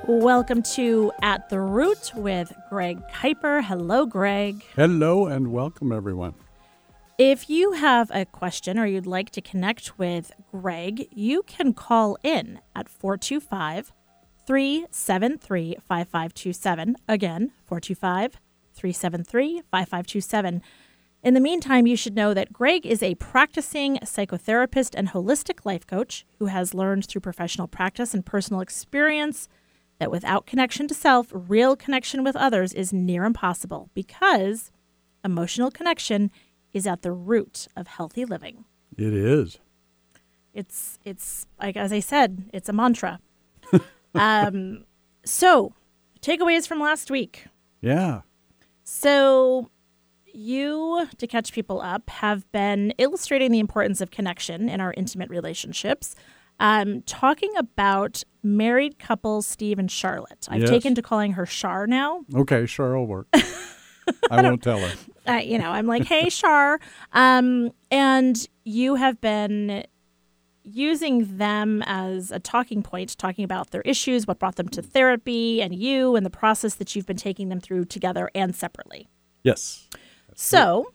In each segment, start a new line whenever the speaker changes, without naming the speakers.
Welcome to At the Root with Greg Kuiper. Hello, Greg.
Hello and welcome, everyone.
If you have a question or you'd like to connect with Greg, you can call in at 425-373-5527. Again, 425-373-5527. In the meantime, you should know that Greg is a practicing psychotherapist and holistic life coach who has learned through professional practice and personal experience that without connection to self, real connection with others is near impossible because emotional connection is at the root of healthy living.
It is.
It's like, as I said, it's a mantra. So, takeaways from last week.
Yeah.
So, you, to catch people up, have been illustrating the importance of connection in our intimate relationships, talking about married couple Steve and Charlotte. I've taken to calling her Char now.
Okay, Char will work. I won't tell her.
I'm like, hey, Char. And you have been using them as a talking point, talking about their issues, what brought them to therapy, and you, and the process that you've been taking them through together and separately.
Yes.
So,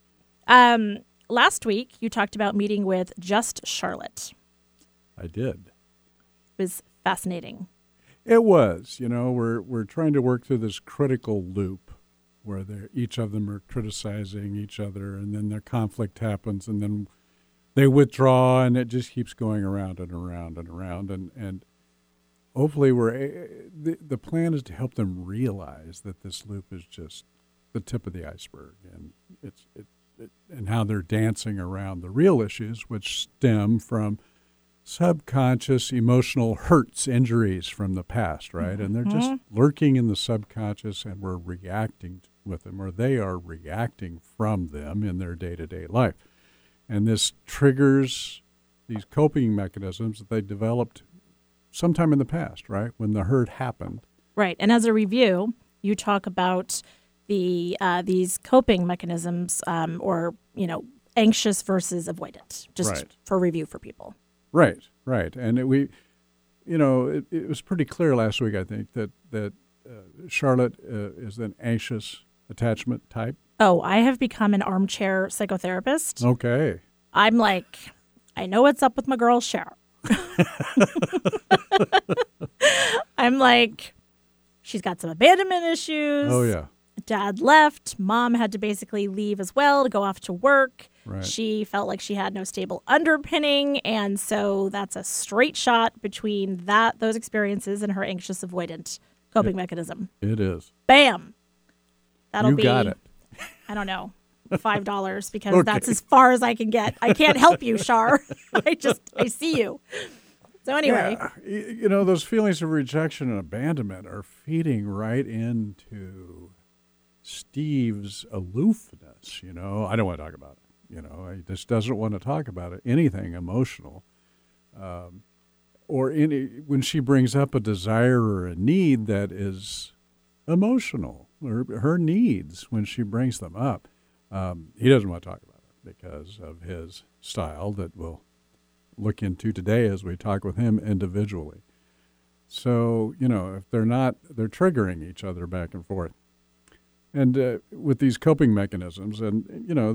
last week you talked about meeting with Just Charlotte.
I did.
It was fascinating.
It was. We're trying to work through this critical loop where each of them are criticizing each other, and then their conflict happens, and then they withdraw, and it just keeps going around and around and around. And hopefully the plan is to help them realize that this loop is just the tip of the iceberg, and and how they're dancing around the real issues, which stem from subconscious emotional hurts, injuries from the past, right? And they're just lurking in the subconscious, and we're reacting with them, or they are reacting from them in their day-to-day life. And this triggers these coping mechanisms that they developed sometime in the past, right? When the hurt happened.
Right. And as a review, you talk about these coping mechanisms, or anxious versus avoidant, just for review for people.
Right. And it was pretty clear last week, I think, that Charlotte is an anxious attachment type.
Oh, I have become an armchair psychotherapist.
Okay.
I'm like, I know what's up with my girl, Cheryl. I'm like, she's got some abandonment issues.
Oh, yeah.
Dad left. Mom had to basically leave as well to go off to work.
Right.
She felt like she had no stable underpinning. And so that's a straight shot between those experiences and her anxious avoidant coping mechanism.
It is.
Bam. You
got it.
I don't know, $5 because that's as far as I can get. I can't help you, Char. I see you. So anyway.
Yeah. Those feelings of rejection and abandonment are feeding right into Steve's aloofness. I don't want to talk about it. He just doesn't want to talk about it, anything emotional. When she brings up a desire or a need that is emotional, or her needs when she brings them up, he doesn't want to talk about it because of his style that we'll look into today as we talk with him individually. So, if they're triggering each other back and forth. And with these coping mechanisms, and,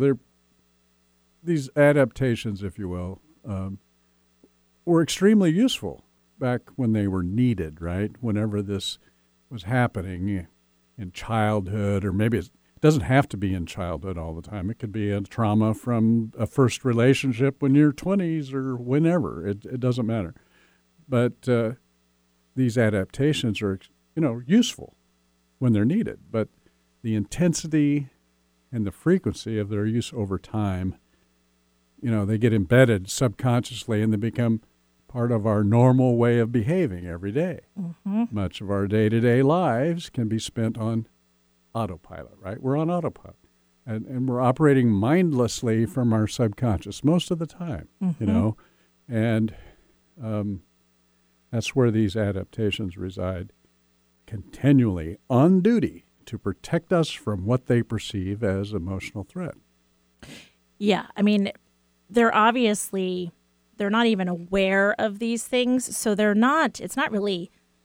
these adaptations, if you will, were extremely useful back when they were needed, right? Whenever this was happening in childhood, or maybe it doesn't have to be in childhood all the time. It could be a trauma from a first relationship when you're 20s or whenever. It doesn't matter. But these adaptations are, useful when they're needed. But the intensity and the frequency of their use over time, they get embedded subconsciously, and they become part of our normal way of behaving every day. Mm-hmm. Much of our day-to-day lives can be spent on autopilot, right? We're on autopilot. And we're operating mindlessly from our subconscious most of the time, And that's where these adaptations reside, continually on duty to protect us from what they perceive as emotional threat.
Yeah, I mean, they're not even aware of these things, so it's not really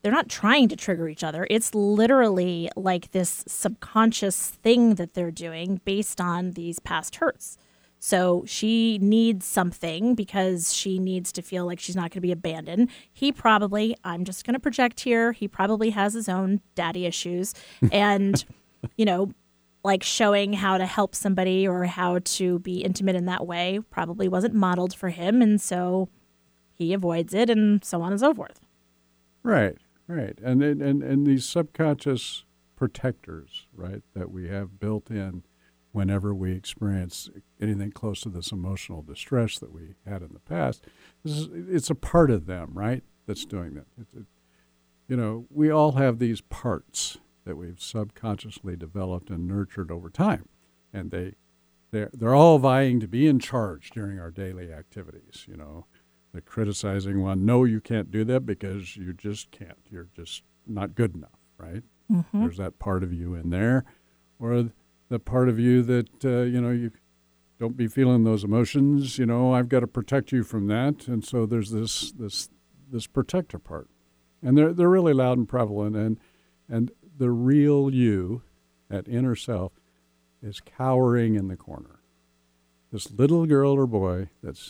they're not trying to trigger each other. It's literally like this subconscious thing that they're doing based on these past hurts. So she needs something because she needs to feel like she's not going to be abandoned. He probably, I'm just going to project here, he probably has his own daddy issues. And, like showing how to help somebody or how to be intimate in that way probably wasn't modeled for him. And so he avoids it and so on and so forth.
Right. And these subconscious protectors, right, that we have built in whenever we experience anything close to this emotional distress that we had in the past, it's a part of them, right, that's doing that. We all have these parts that we've subconsciously developed and nurtured over time, and they're all vying to be in charge during our daily activities. The criticizing one, no, you can't do that because you just can't. You're just not good enough, right? Mm-hmm. There's that part of you in there, or the part of you that, you don't be feeling those emotions. I've got to protect you from that. And so there's this protector part. And they're really loud and prevalent. And the real you, that inner self, is cowering in the corner. This little girl or boy that's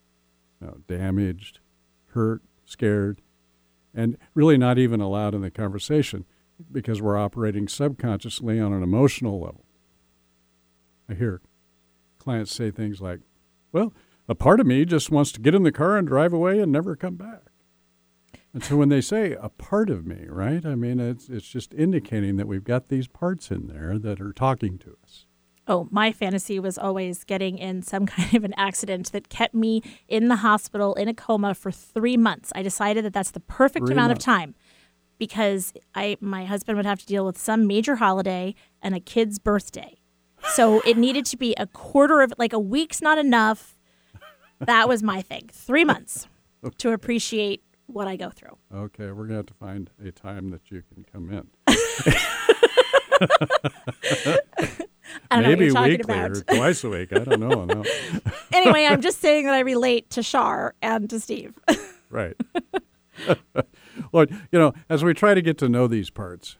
damaged, hurt, scared, and really not even allowed in the conversation because we're operating subconsciously on an emotional level. I hear clients say things like, well, a part of me just wants to get in the car and drive away and never come back. And so when they say a part of me, right, I mean, it's just indicating that we've got these parts in there that are talking to us.
Oh, my fantasy was always getting in some kind of an accident that kept me in the hospital in a coma for 3 months. I decided that that's the perfect amount of time because my husband would have to deal with some major holiday and a kid's birthday. So it needed to be a quarter of, like a week's not enough. That was my thing. 3 months to appreciate what I go through.
Okay, we're going to have to find a time that you can come in.
I don't
Maybe
know what you're
weekly
talking about.
or twice a week. I don't know. No.
Anyway, I'm just saying that I relate to Shar and to Steve.
Right. Well, as we try to get to know these parts,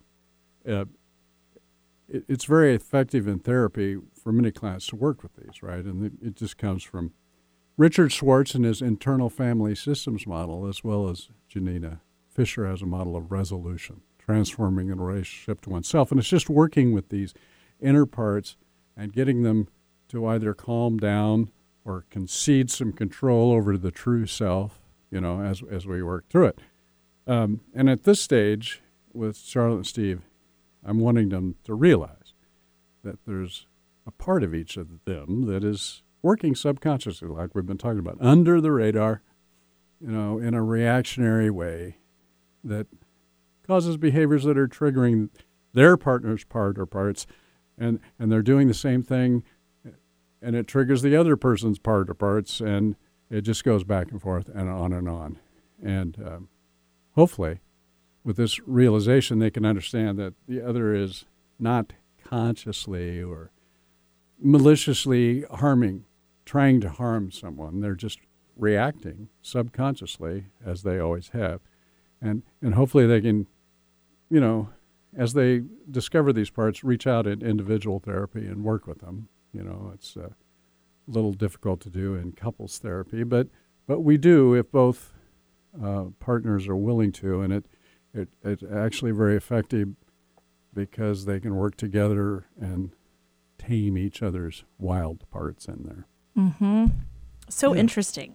it's very effective in therapy for many clients to work with these, right? And it just comes from Richard Schwartz and his internal family systems model, as well as Janina Fisher as a model of resolution, transforming a relationship to oneself. And it's just working with these inner parts and getting them to either calm down or concede some control over the true self, as we work through it. And at this stage, with Charlotte and Steve, I'm wanting them to realize that there's a part of each of them that is working subconsciously, like we've been talking about, under the radar, in a reactionary way that causes behaviors that are triggering their partner's part or parts, and they're doing the same thing, and it triggers the other person's part or parts, and it just goes back and forth and on and on. And hopefully, with this realization, they can understand that the other is not consciously or maliciously trying to harm someone. They're just reacting subconsciously, as they always have. And hopefully they can, as they discover these parts, reach out in individual therapy and work with them. It's a little difficult to do in couples therapy, but we do if both partners are willing to, and it's actually very effective because they can work together and tame each other's wild parts in there.
Mm-hmm. So interesting.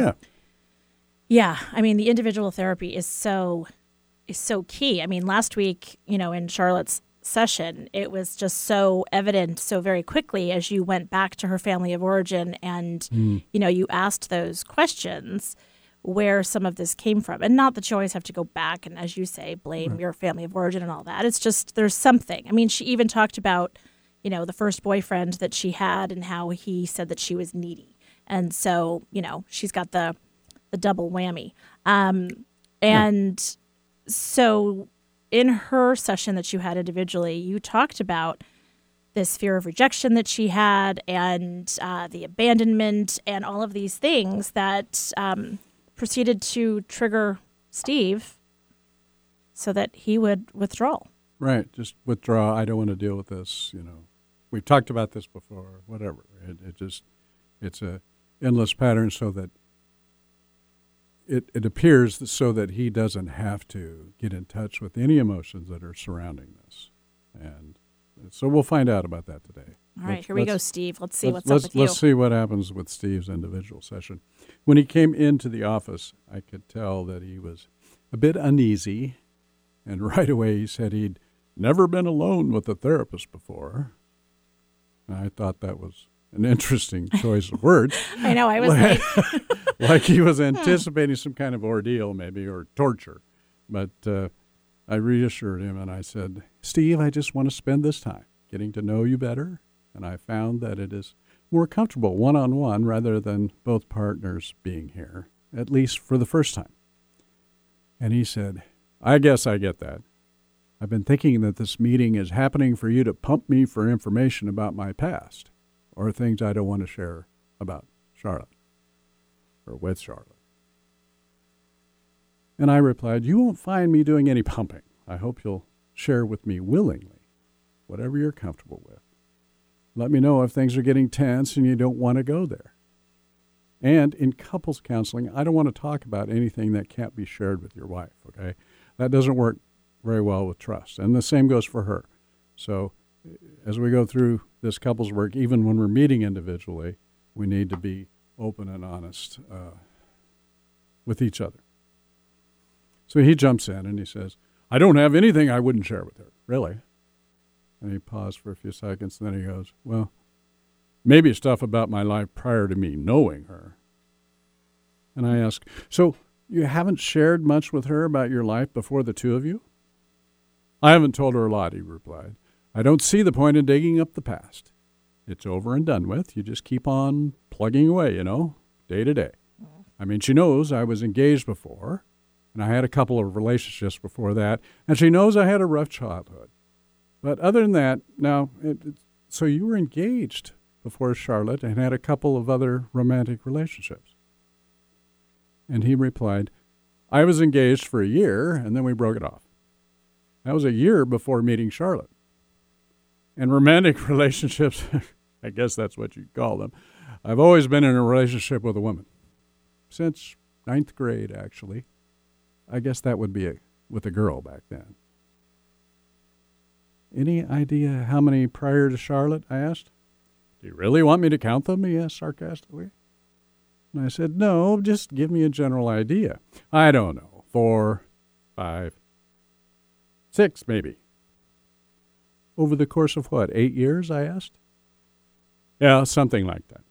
Yeah. I mean, the individual therapy is so key. I mean, last week, in Charlotte's session, it was just so evident so very quickly as you went back to her family of origin and, you asked those questions where some of this came from. And not that you always have to go back and, as you say, blame your family of origin and all that. It's just there's something. I mean, she even talked about, the first boyfriend that she had and how he said that she was needy. And so, she's got the double whammy. And so in her session that you had individually, you talked about this fear of rejection that she had and the abandonment and all of these things that proceeded to trigger Steve so that he would withdraw.
Right. Just withdraw. I don't want to deal with this. We've talked about this before, whatever. It's a endless pattern so that it appears so that he doesn't have to get in touch with any emotions that are surrounding this. And so we'll find out about that today.
All right, here we go, Steve. Let's see what's up with you.
Let's see what happens with Steve's individual session. When he came into the office, I could tell that he was a bit uneasy, and right away he said he'd never been alone with a therapist before. And I thought that was an interesting choice of words.
I know, I was like...
like he was anticipating some kind of ordeal maybe, or torture. But I reassured him and I said, Steve, I just want to spend this time getting to know you better. And I found that it is more comfortable one-on-one rather than both partners being here, at least for the first time. And he said, I guess I get that. I've been thinking that this meeting is happening for you to pump me for information about my past or things I don't want to share about Charlotte or with Charlotte. And I replied, you won't find me doing any pumping. I hope you'll share with me willingly, whatever you're comfortable with. Let me know if things are getting tense and you don't want to go there. And in couples counseling, I don't want to talk about anything that can't be shared with your wife, okay? That doesn't work very well with trust. And the same goes for her. So as we go through this couples work, even when we're meeting individually, we need to be open and honest with each other. So he jumps in and he says, I don't have anything I wouldn't share with her, really. And he paused for a few seconds, and then he goes, well, maybe stuff about my life prior to me knowing her. And I asked, so you haven't shared much with her about your life before the two of you? I haven't told her a lot, he replied. I don't see the point in digging up the past. It's over and done with. You just keep on plugging away, day to day. I mean, she knows I was engaged before, and I had a couple of relationships before that, and she knows I had a rough childhood. But other than that, now, so you were engaged before Charlotte and had a couple of other romantic relationships. And he replied, I was engaged for a year, and then we broke it off. That was a year before meeting Charlotte. And romantic relationships, I guess that's what you'd call them. I've always been in a relationship with a woman. Since 9th grade, actually. I guess that would be with a girl back then. Any idea how many prior to Charlotte? I asked. Do you really want me to count them? He asked sarcastically. And I said, no, just give me a general idea. I don't know. 4, 5, 6 maybe. Over the course of what, 8 years? I asked. Yeah, something like that.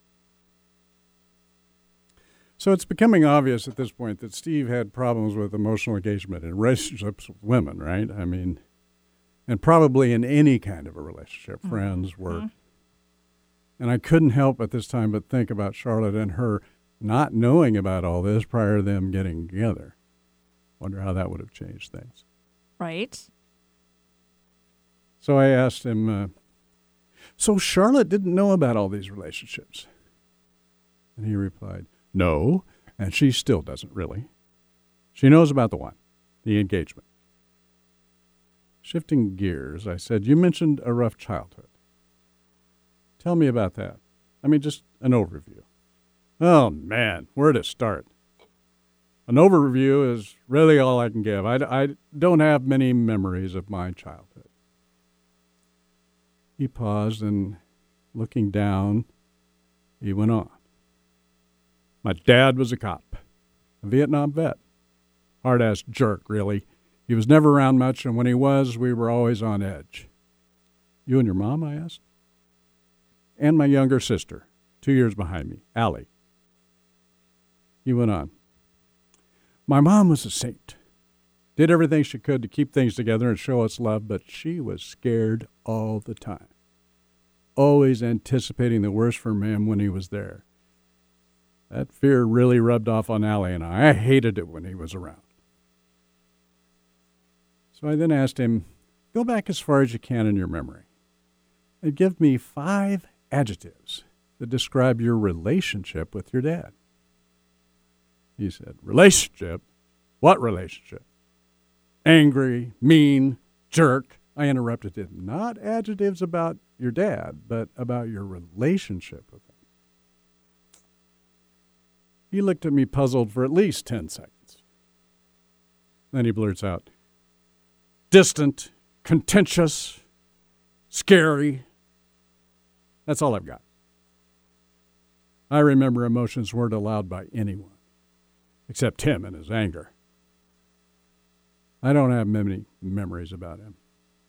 So it's becoming obvious at this point that Steve had problems with emotional engagement in relationships with women, right? I mean, and probably in any kind of a relationship, friends, work. And I couldn't help at this time but think about Charlotte and her not knowing about all this prior to them getting together. Wonder how that would have changed things.
Right.
So I asked him, so Charlotte didn't know about all these relationships? And he replied, no, and she still doesn't really. She knows about the one, the engagement. Shifting gears, I said, you mentioned a rough childhood. Tell me about that. I mean, just an overview. Oh, man, where to start? An overview is really all I can give. I don't have many memories of my childhood. He paused and, looking down, he went on. My dad was a cop, a Vietnam vet. Hard-ass jerk, really. He was never around much, and when he was, we were always on edge. You and your mom, I asked? And my younger sister, 2 years behind me, Allie. He went on. My mom was a saint. Did everything she could to keep things together and show us love, but she was scared all the time. Always anticipating the worst from him when he was there. That fear really rubbed off on Allie and I. I hated it when he was around. So I then asked him, go back as far as you can in your memory and give me 5 adjectives that describe your relationship with your dad. He said, relationship? What relationship? angry, mean, jerk. I interrupted him. Not adjectives about your dad, but about your relationship with him. He looked at me puzzled for at least 10 seconds. Then he blurts out, distant, contentious, scary. That's all I've got. I remember emotions weren't allowed by anyone, except him and his anger. I don't have many memories about him.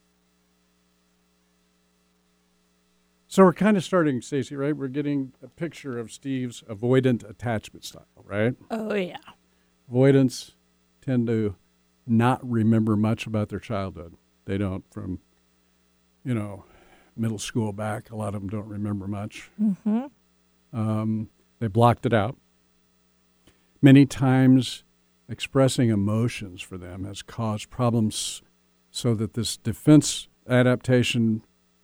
So we're kind of starting, Stacey, right? We're getting a picture of Steve's avoidant attachment style, right?
Oh, yeah.
Avoidants tend to not remember much about their childhood. They don't from, middle school back. A lot of them don't remember much.
Mm-hmm.
They blocked it out. Many times expressing emotions for them has caused problems so that this defense adaptation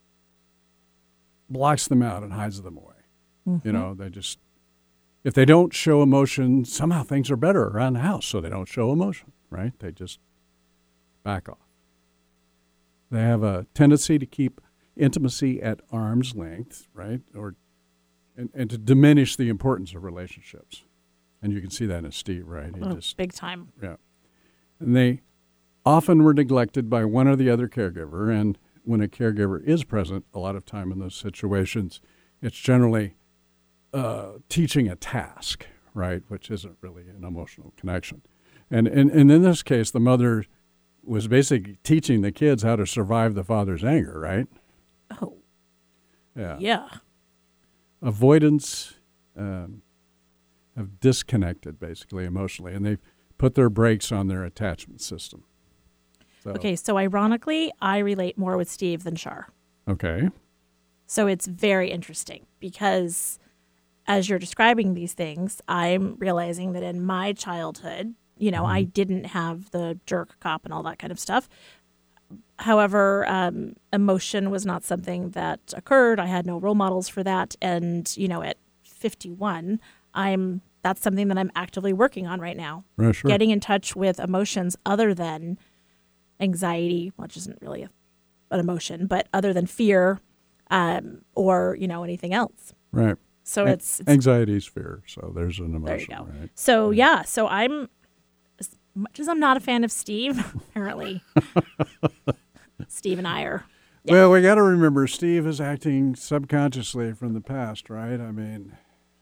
blocks them out and hides them away.
Mm-hmm.
They just, if they don't show emotion, somehow things are better around the house, so they don't show emotion, right? They just back off. They have a tendency to keep intimacy at arm's length, right? And to diminish the importance of relationships. And you can see that in Steve, right?
Big time.
Yeah. And they often were neglected by one or the other caregiver, and when a caregiver is present, a lot of time in those situations, it's generally teaching a task, right, which isn't really an emotional connection. And in this case, the mother was basically teaching the kids how to survive the father's anger, right?
Oh.
Yeah.
Yeah.
Avoidance have disconnected, basically, emotionally, and they've put their brakes on their attachment system.
Okay, so ironically, I relate more with Steve than Shar.
Okay.
So it's very interesting because as you're describing these things, I'm realizing that in my childhood, I didn't have the jerk cop and all that kind of stuff. However, emotion was not something that occurred. I had no role models for that. And, at 51, that's something that I'm actively working on right now.
Right, sure.
Getting in touch with emotions other than anxiety, which isn't really an emotion, but other than fear or, anything else.
Right.
So it's
anxiety is fear. So there's an emotion.
There you go.
Right?
So, so I'm, as much as I'm not a fan of Steve, apparently, Steve and I are. Yeah.
Well, we got to remember Steve is acting subconsciously from the past, right? I mean,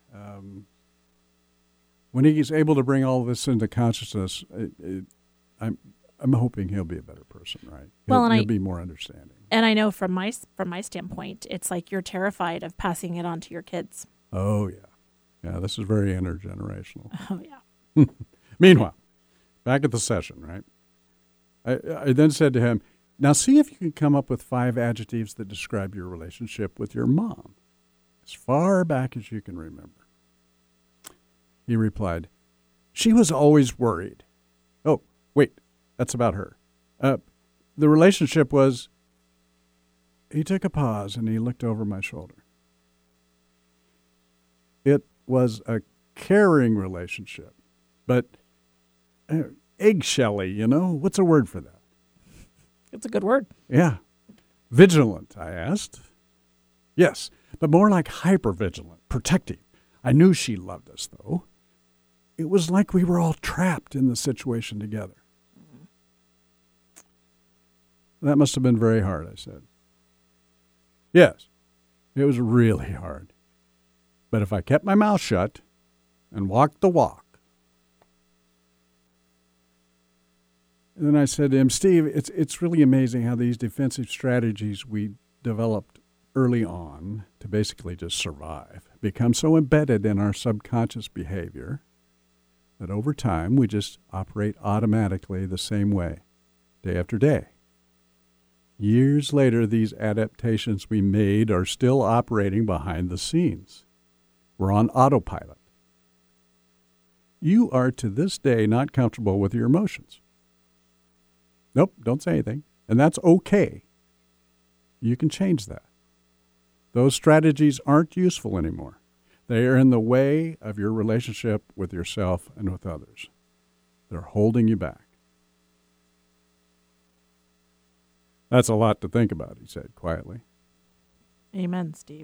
when he's able to bring all this into consciousness, I'm hoping he'll be a better person, right? He'll be more understanding.
And I know from my standpoint, it's like you're terrified of passing it on to your kids.
Oh, yeah. Yeah, this is very intergenerational.
Oh, yeah.
Meanwhile, back at the session, right? I then said to him, now see if you can come up with 5 adjectives that describe your relationship with your mom, as far back as you can remember. He replied, she was always worried. Oh, wait. That's about her. The relationship was, he took a pause and he looked over my shoulder. It was a caring relationship, but eggshelly, what's a word for that?
It's a good word.
Yeah. Vigilant, I asked. Yes, but more like hypervigilant, protective. I knew she loved us, though. It was like we were all trapped in the situation together. That must have been very hard, I said. Yes, it was really hard. But if I kept my mouth shut and walked the walk. And then I said to him, Steve, it's really amazing how these defensive strategies we developed early on to basically just survive become so embedded in our subconscious behavior that over time we just operate automatically the same way, day after day. Years later, these adaptations we made are still operating behind the scenes. We're on autopilot. You are to this day not comfortable with your emotions. Nope, don't say anything. And that's okay. You can change that. Those strategies aren't useful anymore. They are in the way of your relationship with yourself and with others. They're holding you back. That's a lot to think about, he said quietly.
Amen, Steve.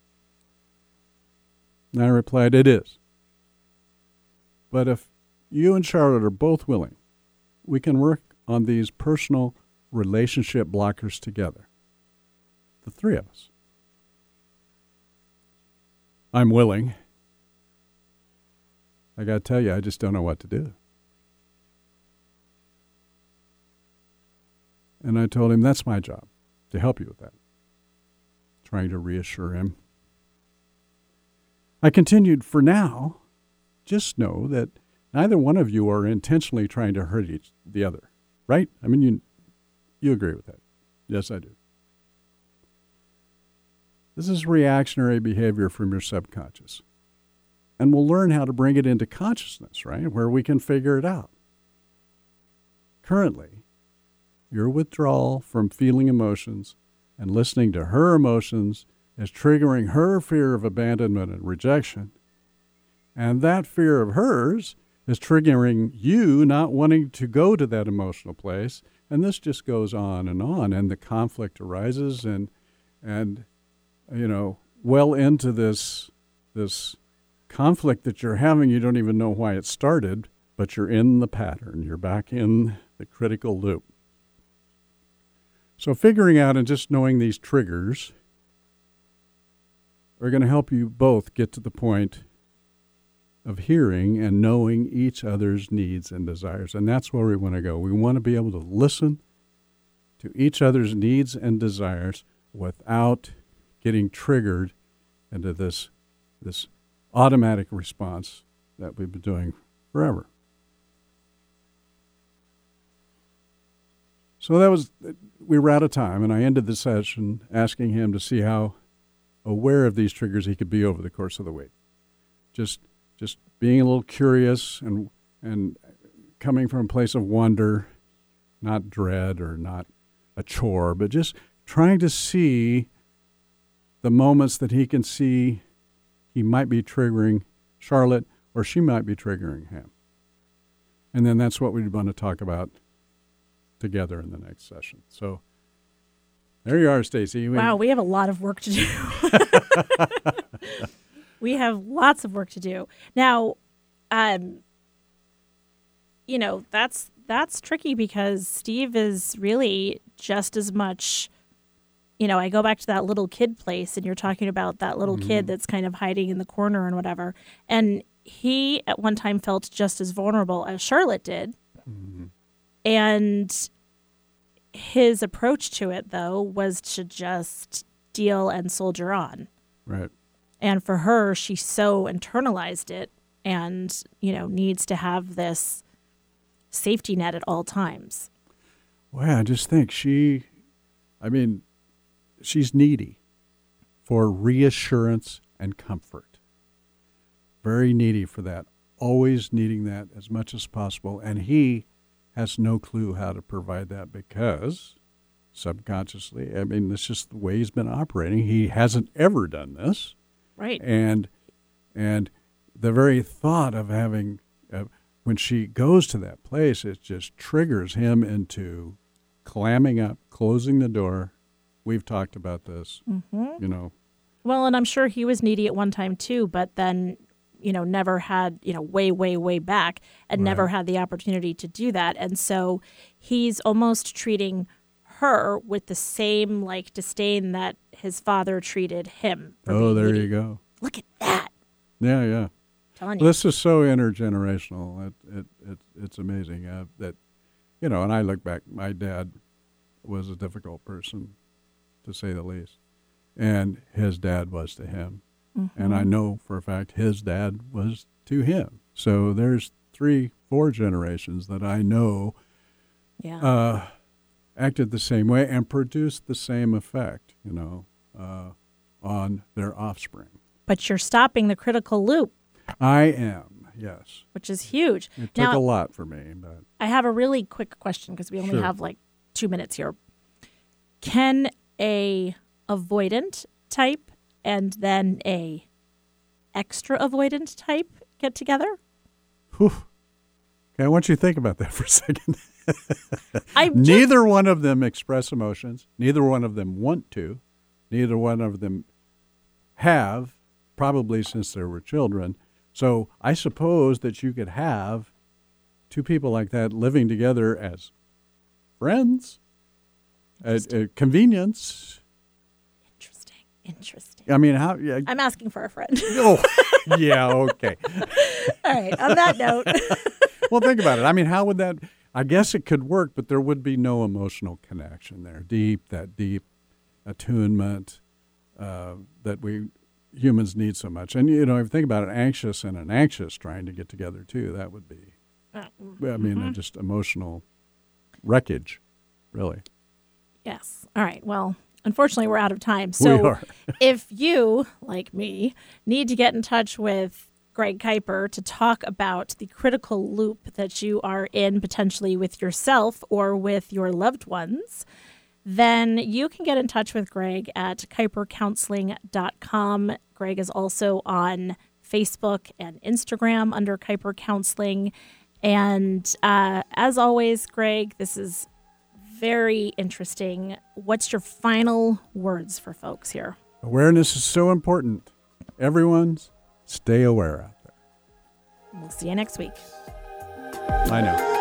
And I replied, it is. But if you and Charlotte are both willing, we can work on these personal relationship blockers together. The three of us. I'm willing. I got to tell you, I just don't know what to do. And I told him that's my job, to help you with that. Trying to reassure him. I continued, for now, just know that neither one of you are intentionally trying to hurt the other, right? I mean, you agree with that. Yes, I do. This is reactionary behavior from your subconscious. And we'll learn how to bring it into consciousness, right, where we can figure it out. Currently, your withdrawal from feeling emotions and listening to her emotions is triggering her fear of abandonment and rejection. And that fear of hers is triggering you not wanting to go to that emotional place. And this just goes on. And the conflict arises and you know, well into this conflict that you're having. You don't even know why it started, but you're in the pattern. You're back in the critical loop. So figuring out and just knowing these triggers are going to help you both get to the point of hearing and knowing each other's needs and desires. And that's where we want to go. We want to be able to listen to each other's needs and desires without getting triggered into this automatic response that we've been doing forever. So we were out of time, and I ended the session asking him to see how aware of these triggers he could be over the course of the week. Just being a little curious and coming from a place of wonder, not dread or not a chore, but just trying to see the moments that he can see he might be triggering Charlotte or she might be triggering him. And then that's what we want to talk about together in the next session. So there you are, Stacy.
Wow, we have a lot of work to do. We have lots of work to do. Now, you know, that's tricky because Steve is really just as much, you know, I go back to that little kid place and you're talking about that little kid that's kind of hiding in the corner and whatever. And he at one time felt just as vulnerable as Charlotte did. Mm-hmm. And his approach to it, though, was to just deal and soldier on.
Right.
And for her, she so internalized it and, you know, needs to have this safety net at all times.
Well, I just think she's needy for reassurance and comfort. Very needy for that. Always needing that as much as possible. And he has no clue how to provide that because subconsciously, I mean, it's just the way he's been operating. He hasn't ever done this.
Right.
And the very thought of having, when she goes to that place, it just triggers him into clamming up, closing the door. We've talked about this, you know.
Well, and I'm sure he was needy at one time too, but then, you know, never had, you know, way, way, way back and never had the opportunity to do that. And so he's almost treating her with the same, like, disdain that his father treated him.
Oh, there you go.
Look at that.
Yeah, yeah.
Telling you.
This is so intergenerational. It's amazing that, you know, and I look back, my dad was a difficult person, to say the least. And his dad was to him. Mm-hmm. And I know for a fact his dad was to him. So there's 3-4 generations that I know acted the same way and produced the same effect, you know, on their offspring.
But you're stopping the critical loop.
I am, yes.
Which is huge.
It took a lot for me. But
I have a really quick question because we only have like 2 minutes here. Can a avoidant type and then a extra avoidant type get together?
Whew. Okay, I want you to think about that for a second. Neither one of them express emotions. Neither one of them want to. Neither one of them have, probably since they were children. So I suppose that you could have two people like that living together as friends at convenience.
Interesting.
I mean, how? Yeah.
I'm asking for a friend.
Oh, yeah, okay.
All right, on that note.
Well, think about it. I mean, how would that, I guess it could work, but there would be no emotional connection there. That deep attunement that we humans need so much. And, if you think about it, anxious and an anxious trying to get together, too, that would be, just emotional wreckage, really.
Yes. All right. Well, unfortunately, we're out of time. So
we are.
If you, like me, need to get in touch with Greg Kuiper to talk about the critical loop that you are in potentially with yourself or with your loved ones, then you can get in touch with Greg at kuipercounseling.com. Greg is also on Facebook and Instagram under Kuiper Counseling. And as always, Greg, this is very interesting. What's your final words for folks here?
Awareness is so important. Everyone's stay aware out there.
We'll see you next week.
I know.